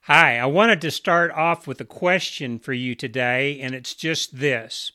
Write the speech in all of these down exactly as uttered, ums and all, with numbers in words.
Hi, I wanted to start off with a question for you today, and it's just this.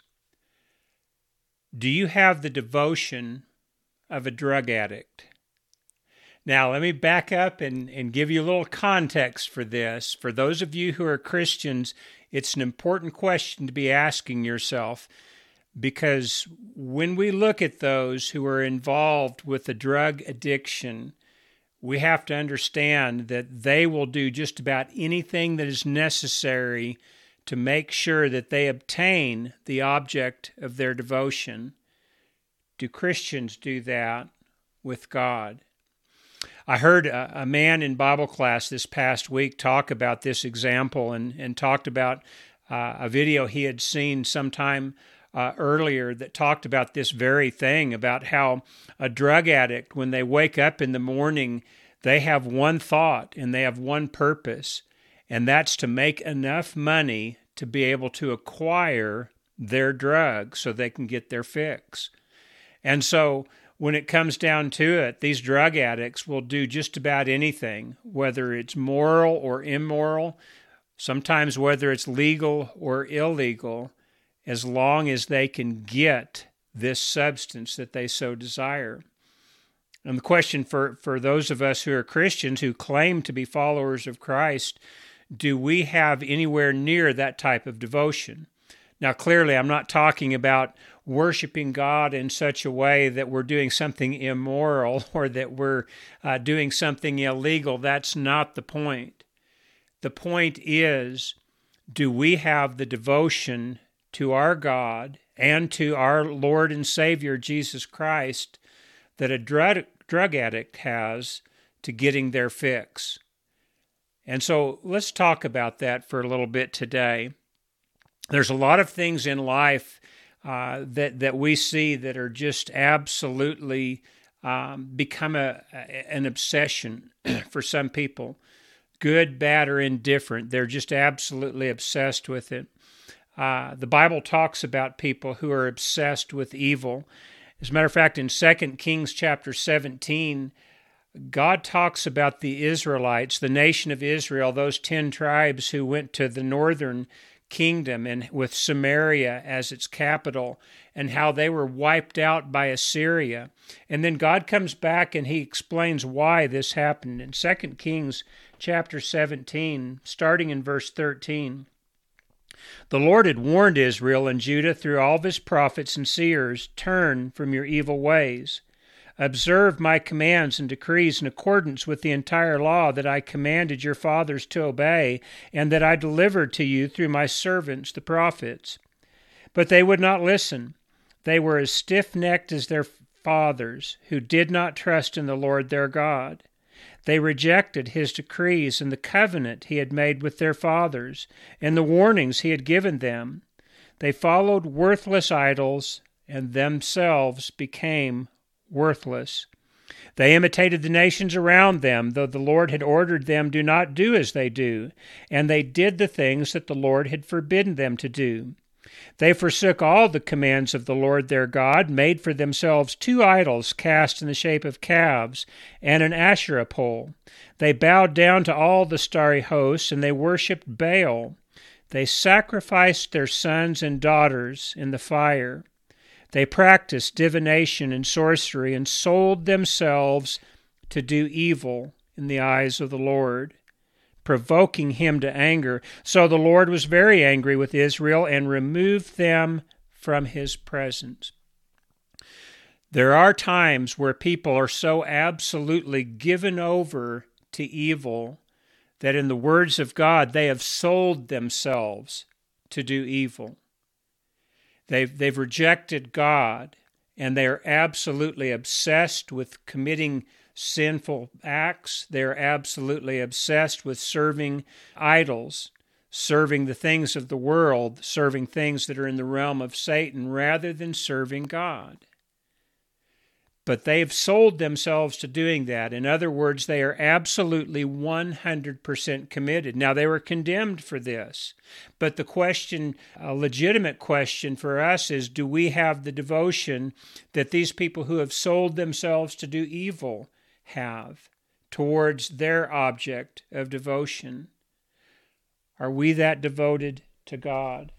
Do you have the devotion of a drug addict? Now, let me back up and, and give you a little context for this. For those of you who are Christians, it's an important question to be asking yourself, because when we look at those who are involved with a drug addiction, we have to understand that they will do just about anything that is necessary to make sure that they obtain the object of their devotion. Do Christians do that with God? I heard a, a man in Bible class this past week talk about this example and, and talked about uh, a video he had seen sometime Uh, earlier that talked about this very thing, about how a drug addict, when they wake up in the morning, they have one thought and they have one purpose, and that's to make enough money to be able to acquire their drug so they can get their fix. And so when it comes down to it, these drug addicts will do just about anything, whether it's moral or immoral, sometimes whether it's legal or illegal, as long as they can get this substance that they so desire. And the question for, for those of us who are Christians, who claim to be followers of Christ, do we have anywhere near that type of devotion? Now, clearly, I'm not talking about worshiping God in such a way that we're doing something immoral or that we're uh, doing something illegal. That's not the point. The point is, do we have the devotion to our God and to our Lord and Savior, Jesus Christ, that a drug, drug addict has to getting their fix? And so let's talk about that for a little bit today. There's a lot of things in life uh, that, that we see that are just absolutely um, become a, an obsession for some people. Good, bad, or indifferent. They're just absolutely obsessed with it. Uh, the Bible talks about people who are obsessed with evil. As a matter of fact, in Second Kings chapter seventeen, God talks about the Israelites, the nation of Israel, those ten tribes who went to the northern kingdom and with Samaria as its capital, and how they were wiped out by Assyria. And then God comes back and he explains why this happened. In Second Kings chapter seventeen, starting in verse thirteen, the Lord had warned Israel and Judah through all of his prophets and seers, "Turn from your evil ways. Observe my commands and decrees in accordance with the entire law that I commanded your fathers to obey, and that I delivered to you through my servants the prophets." But they would not listen. They were as stiff-necked as their fathers, who did not trust in the Lord their God. They rejected his decrees and the covenant he had made with their fathers, and the warnings he had given them. They followed worthless idols, and themselves became worthless. They imitated the nations around them, though the Lord had ordered them, "Do not do as they do," and they did the things that the Lord had forbidden them to do. They forsook all the commands of the Lord their God, made for themselves two idols cast in the shape of calves, and an Asherah pole. They bowed down to all the starry hosts, and they worshipped Baal. They sacrificed their sons and daughters in the fire. They practiced divination and sorcery, and sold themselves to do evil in the eyes of the Lord, provoking him to anger. So the Lord was very angry with Israel and removed them from his presence. There are times where people are so absolutely given over to evil that, in the words of God, they have sold themselves to do evil. They've, they've rejected God, and they are absolutely obsessed with committing sinful acts. They're absolutely obsessed with serving idols, serving the things of the world, serving things that are in the realm of Satan, rather than serving God. But they've sold themselves to doing that. In other words, they are absolutely one hundred percent committed. Now, they were condemned for this. But the question, a legitimate question for us is, do we have the devotion that these people who have sold themselves to do evil have towards their object of devotion? Are we that devoted to God?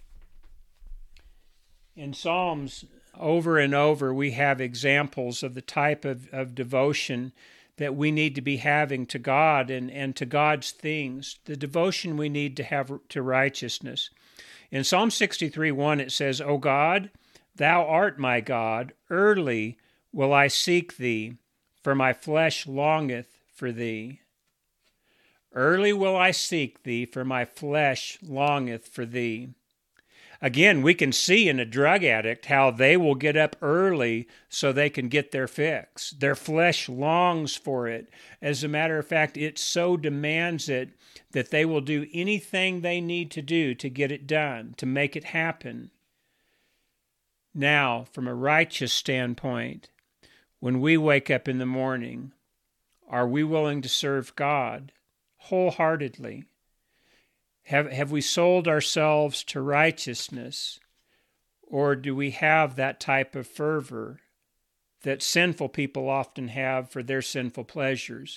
In Psalms, over and over, we have examples of the type of, of devotion that we need to be having to God and, and to God's things, the devotion we need to have to righteousness. In Psalm sixty-three one, it says, O God, thou art my God, early will I seek thee, for my flesh longeth for thee. Early will I seek thee, for my flesh longeth for thee. Again, we can see in a drug addict how they will get up early so they can get their fix. Their flesh longs for it. As a matter of fact, it so demands it that they will do anything they need to do to get it done, to make it happen. Now, from a righteous standpoint, when we wake up in the morning, are we willing to serve God wholeheartedly? Have have we sold ourselves to righteousness, or do we have that type of fervor that sinful people often have for their sinful pleasures?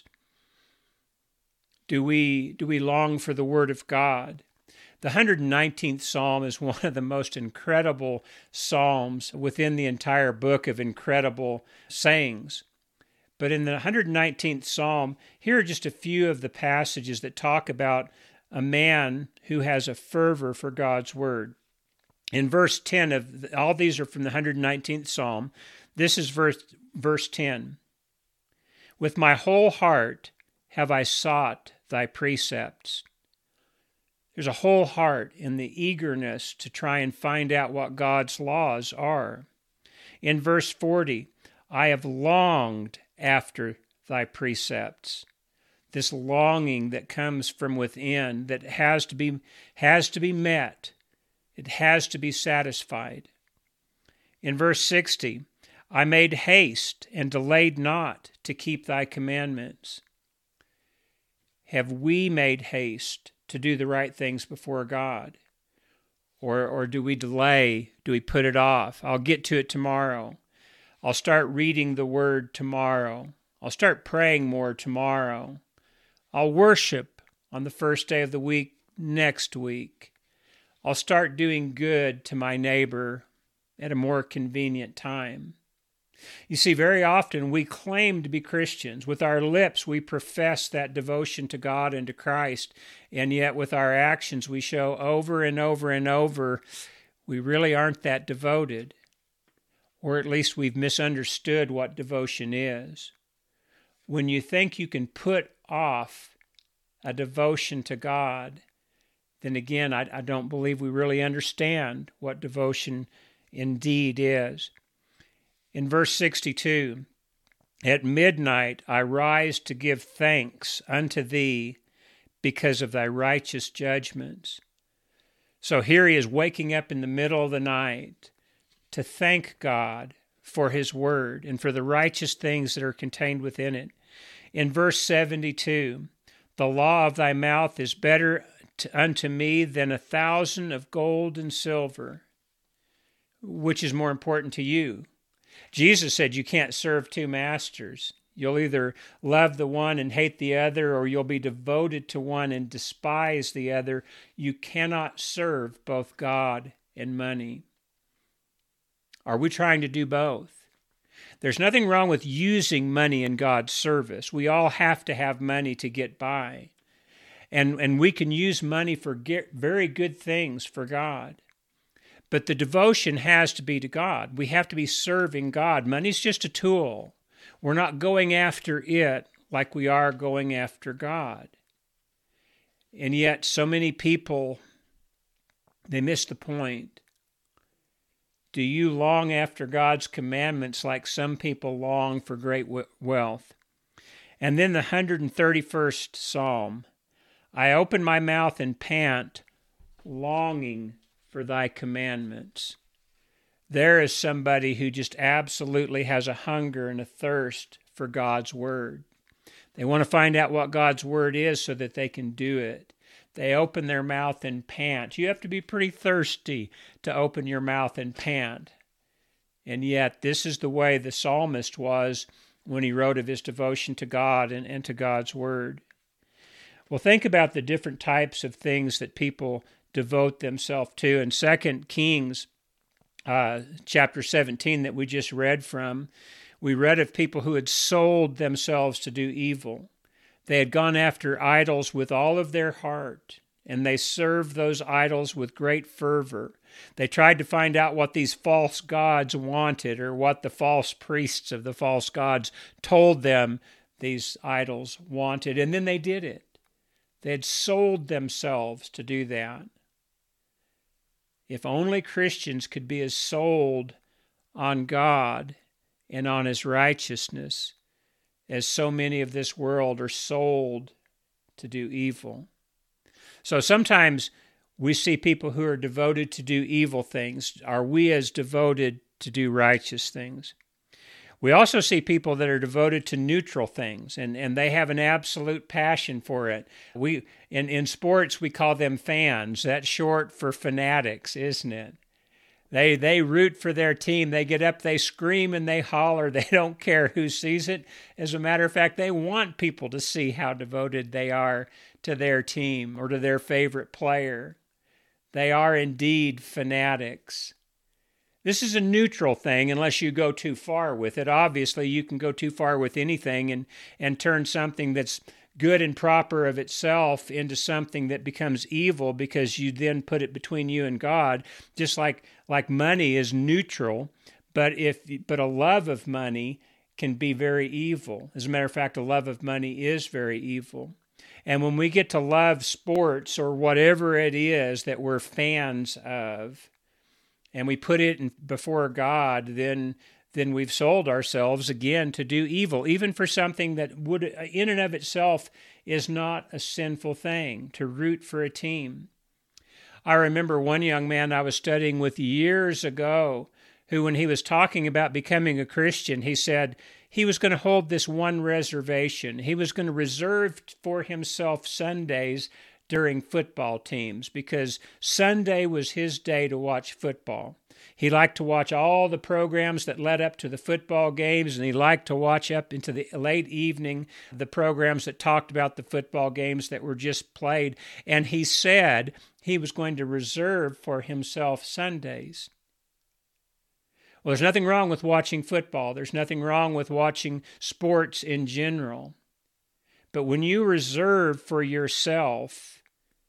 Do we do we long for the Word of God? The one hundred nineteenth Psalm is one of the most incredible psalms within the entire book of incredible sayings. But in the one hundred nineteenth Psalm, here are just a few of the passages that talk about a man who has a fervor for God's word. In verse ten of all these are from the one hundred nineteenth Psalm. This is verse verse ten. With my whole heart have I sought thy precepts. There's a whole heart in the eagerness to try and find out what God's laws are. In verse forty, I have longed after thy precepts. This longing that comes from within, that has to be has to be met. It has to be satisfied. In verse sixty, I made haste and delayed not to keep thy commandments. Have we made haste to do the right things before God? Or, or do we delay? Do we put it off? I'll get to it tomorrow. I'll start reading the Word tomorrow. I'll start praying more tomorrow. I'll worship on the first day of the week next week. I'll start doing good to my neighbor at a more convenient time. You see, very often we claim to be Christians. With our lips, we profess that devotion to God and to Christ, and yet with our actions, we show over and over and over we really aren't that devoted, or at least we've misunderstood what devotion is. When you think you can put off a devotion to God, then again, I, I don't believe we really understand what devotion indeed is. In verse sixty-two, at midnight I rise to give thanks unto thee because of thy righteous judgments. So here he is waking up in the middle of the night to thank God for his word and for the righteous things that are contained within it. In verse seventy-two, the law of thy mouth is better unto me than a thousand of gold and silver. Which is more important to you? Jesus said you can't serve two masters. You'll either love the one and hate the other, or you'll be devoted to one and despise the other. You cannot serve both God and money. Are we trying to do both? There's nothing wrong with using money in God's service. We all have to have money to get by. And, and we can use money for get, very good things for God. But the devotion has to be to God. We have to be serving God. Money's just a tool. We're not going after it like we are going after God. And yet so many people, they miss the point. Do you long after God's commandments like some people long for great wealth? And then the one hundred thirty-first Psalm, I open my mouth and pant, longing for thy commandments. There is somebody who just absolutely has a hunger and a thirst for God's word. They want to find out what God's word is so that they can do it. They open their mouth and pant. You have to be pretty thirsty to open your mouth and pant. And yet, this is the way the psalmist was when he wrote of his devotion to God and, and to God's word. Well, think about the different types of things that people devote themselves to. In Second Kings uh, chapter seventeen that we just read from, we read of people who had sold themselves to do evil. They had gone after idols with all of their heart, and they served those idols with great fervor. They tried to find out what these false gods wanted, or what the false priests of the false gods told them these idols wanted, and then they did it. They had sold themselves to do that. If only Christians could be as sold on God and on His righteousness as so many of this world are sold to do evil. So sometimes we see people who are devoted to do evil things. Are we as devoted to do righteous things? We also see people that are devoted to neutral things, and, and they have an absolute passion for it. We in, in sports, we call them fans. That's short for fanatics, isn't it? They they root for their team. They get up, they scream, and they holler. They don't care who sees it. As a matter of fact, they want people to see how devoted they are to their team or to their favorite player. They are indeed fanatics. This is a neutral thing unless you go too far with it. Obviously, you can go too far with anything and, and turn something that's good and proper of itself into something that becomes evil because you then put it between you and God, just like, like money is neutral, but if but a love of money can be very evil. As a matter of fact, a love of money is very evil. And when we get to love sports or whatever it is that we're fans of, and we put it in, before God, then then we've sold ourselves again to do evil, even for something that would, in and of itself, is not a sinful thing, to root for a team. I remember one young man I was studying with years ago who, when he was talking about becoming a Christian, he said he was going to hold this one reservation. He was going to reserve for himself Sundays during football teams because Sunday was his day to watch football. He liked to watch all the programs that led up to the football games, and he liked to watch up into the late evening the programs that talked about the football games that were just played. And he said he was going to reserve for himself Sundays. Well, there's nothing wrong with watching football. There's nothing wrong with watching sports in general. But when you reserve for yourself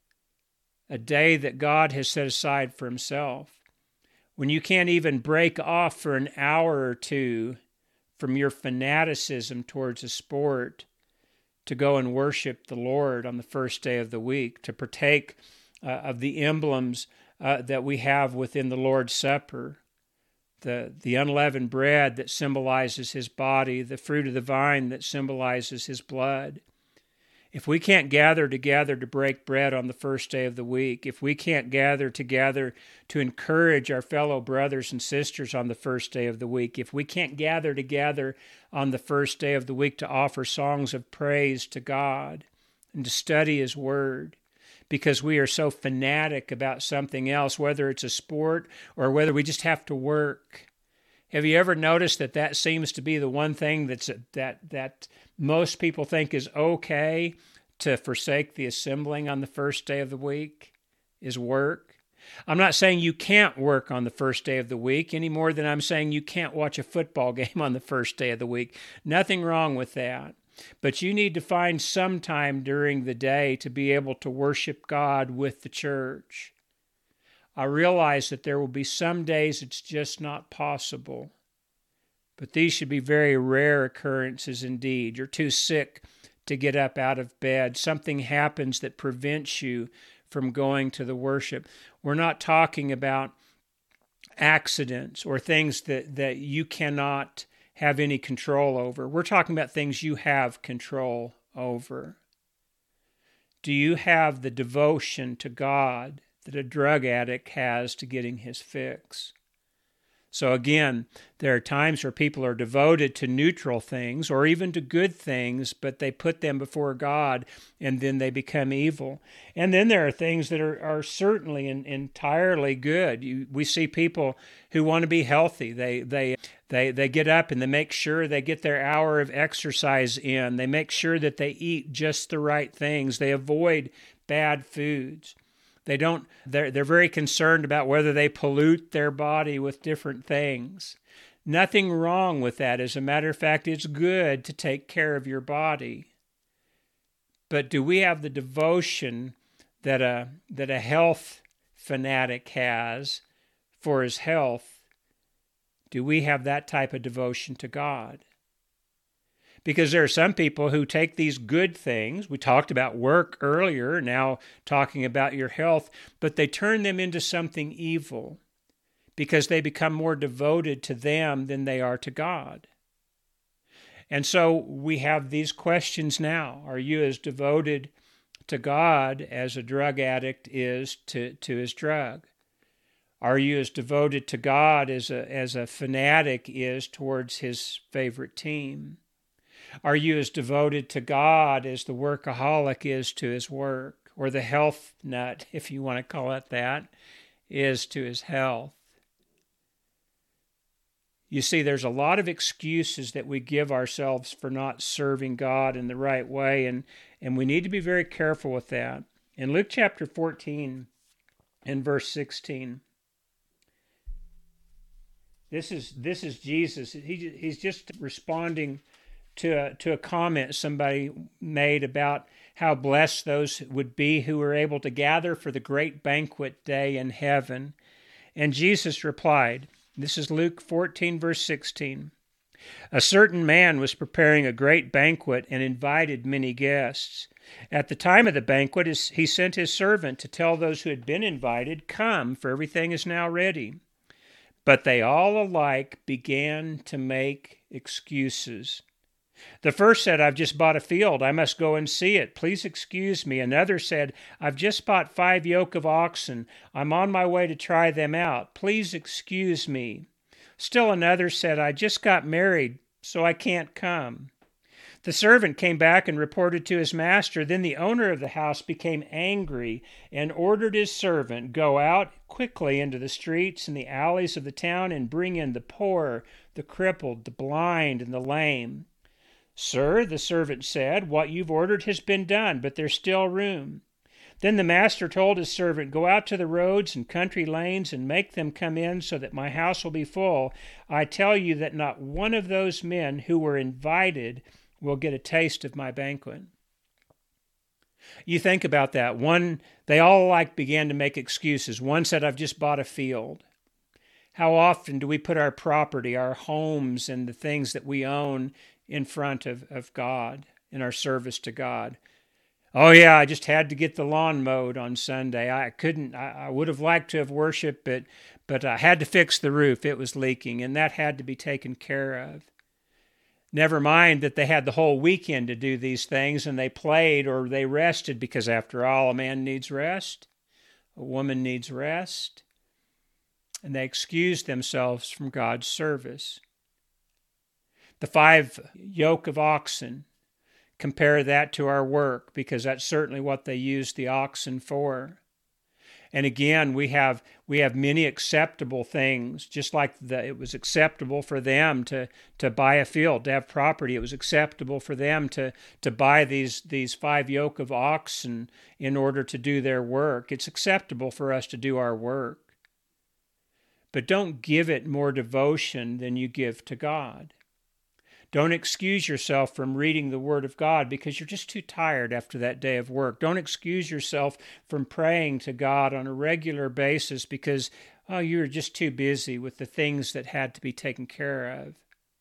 a day that God has set aside for Himself, when you can't even break off for an hour or two from your fanaticism towards a sport to go and worship the Lord on the first day of the week, to partake uh, of the emblems uh, that we have within the Lord's Supper, the, the unleavened bread that symbolizes His body, the fruit of the vine that symbolizes His blood. If we can't gather together to break bread on the first day of the week, if we can't gather together to encourage our fellow brothers and sisters on the first day of the week, if we can't gather together on the first day of the week to offer songs of praise to God and to study His Word, because we are so fanatic about something else, whether it's a sport or whether we just have to work. Have you ever noticed that that seems to be the one thing that's that that most people think is okay to forsake the assembling on the first day of the week is work? I'm not saying you can't work on the first day of the week any more than I'm saying you can't watch a football game on the first day of the week. Nothing wrong with that. But you need to find some time during the day to be able to worship God with the church. I realize that there will be some days it's just not possible, but these should be very rare occurrences indeed. You're too sick to get up out of bed. Something happens that prevents you from going to the worship. We're not talking about accidents or things that, that you cannot have any control over. We're talking about things you have control over. Do you have the devotion to God that a drug addict has to getting his fix? So again, there are times where people are devoted to neutral things or even to good things, but they put them before God and then they become evil. And then there are things that are, are certainly in, entirely good. You, we see people who want to be healthy. They, they, they, they get up and they make sure they get their hour of exercise in. They make sure that they eat just the right things. They avoid bad foods. They don't, they're, they're very concerned about whether they pollute their body with different things. Nothing wrong with that. As a matter of fact, it's good to take care of your body. But do we have the devotion that a, that a health fanatic has for his health? Do we have that type of devotion to God? Because there are some people who take these good things, we talked about work earlier, now talking about your health, but they turn them into something evil because they become more devoted to them than they are to God. And so we have these questions now. Are you as devoted to God as a drug addict is to, to his drug? Are you as devoted to God as a, as a fanatic is towards his favorite team? Are you as devoted to God as the workaholic is to his work, or the health nut, if you want to call it that, is to his health? You see, there's a lot of excuses that we give ourselves for not serving God in the right way, and, and we need to be very careful with that. In Luke chapter fourteen and verse sixteen, this is this is Jesus. He, he's just responding to a, to a comment somebody made about how blessed those would be who were able to gather for the great banquet day in heaven. And Jesus replied, this is Luke fourteen, verse sixteen, a certain man was preparing a great banquet and invited many guests. At the time of the banquet, he sent his servant to tell those who had been invited, come, for everything is now ready. But they all alike began to make excuses. The first said, I've just bought a field. I must go and see it. Please excuse me. Another said, I've just bought five yoke of oxen. I'm on my way to try them out. Please excuse me. Still another said, I just got married, so I can't come. The servant came back and reported to his master. Then the owner of the house became angry and ordered his servant, go out quickly into the streets and the alleys of the town and bring in the poor, the crippled, the blind, and the lame. Sir, the servant said, what you've ordered has been done, but there's still room. Then the master told his servant, go out to the roads and country lanes and make them come in so that my house will be full. I tell you that not one of those men who were invited will get a taste of my banquet. You think about that. One, they all alike began to make excuses. One said, I've just bought a field. How often do we put our property, our homes, and the things that we own in front of, of God, in our service to God? Oh yeah, I just had to get the lawn mowed on Sunday. I couldn't, I, I would have liked to have worshiped, but, but I had to fix the roof. It was leaking, and that had to be taken care of. Never mind that they had the whole weekend to do these things, and they played or they rested, because after all, a man needs rest, a woman needs rest, and they excused themselves from God's service. The five yoke of oxen, compare that to our work, because that's certainly what they used the oxen for. And again, we have we have many acceptable things, just like the, it was acceptable for them to, to buy a field, to have property. It was acceptable for them to, to buy these, these five yoke of oxen in order to do their work. It's acceptable for us to do our work. But don't give it more devotion than you give to God. Don't excuse yourself from reading the Word of God because you're just too tired after that day of work. Don't excuse yourself from praying to God on a regular basis because, oh, you were just too busy with the things that had to be taken care of.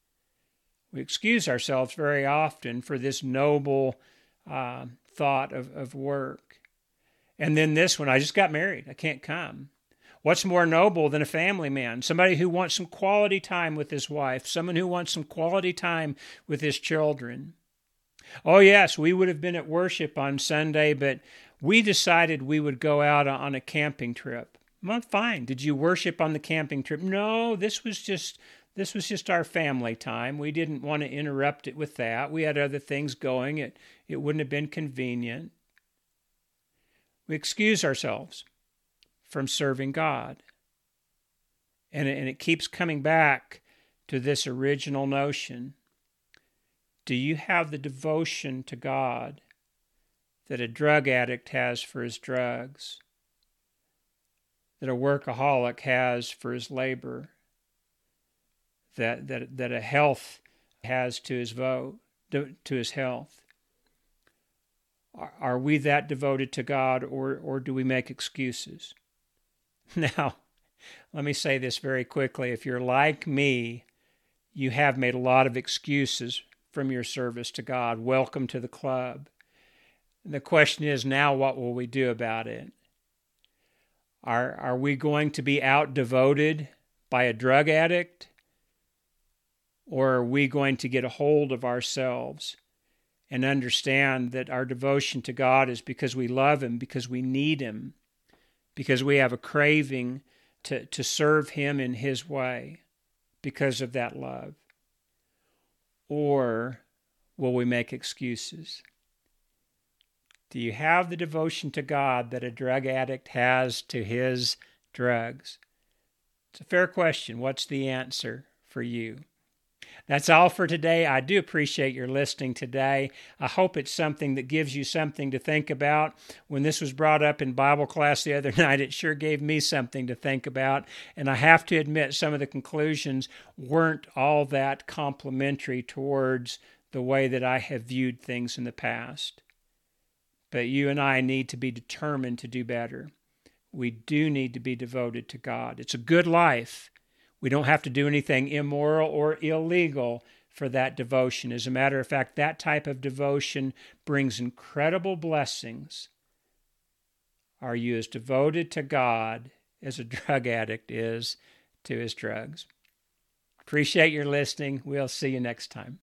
We excuse ourselves very often for this noble uh, thought of, of work. And then this one, I just got married. I can't come. What's more noble than a family man? Somebody who wants some quality time with his wife, someone who wants some quality time with his children. Oh yes, we would have been at worship on Sunday, but we decided we would go out on a camping trip. Well, fine. Did you worship on the camping trip? No, this was just this was just our family time. We didn't want to interrupt it with that. We had other things going. It it wouldn't have been convenient. We excuse ourselves from serving God. And it, and it keeps coming back to this original notion. Do you have the devotion to God that a drug addict has for his drugs, that a workaholic has for his labor, that that that a health has to his vote, to his health? Are, are we that devoted to God, or or do we make excuses? Now, let me say this very quickly. If you're like me, you have made a lot of excuses from your service to God. Welcome to the club. And the question is now, what will we do about it? Are, are we going to be out-devoted by a drug addict? Or are we going to get a hold of ourselves and understand that our devotion to God is because we love Him, because we need Him, because we have a craving to, to serve Him in His way because of that love? Or will we make excuses? Do you have the devotion to God that a drug addict has to his drugs? It's a fair question. What's the answer for you? That's all for today. I do appreciate your listening today. I hope it's something that gives you something to think about. When this was brought up in Bible class the other night, it sure gave me something to think about. And I have to admit, some of the conclusions weren't all that complimentary towards the way that I have viewed things in the past. But you and I need to be determined to do better. We do need to be devoted to God. It's a good life. We don't have to do anything immoral or illegal for that devotion. As a matter of fact, that type of devotion brings incredible blessings. Are you as devoted to God as a drug addict is to his drugs? Appreciate your listening. We'll see you next time.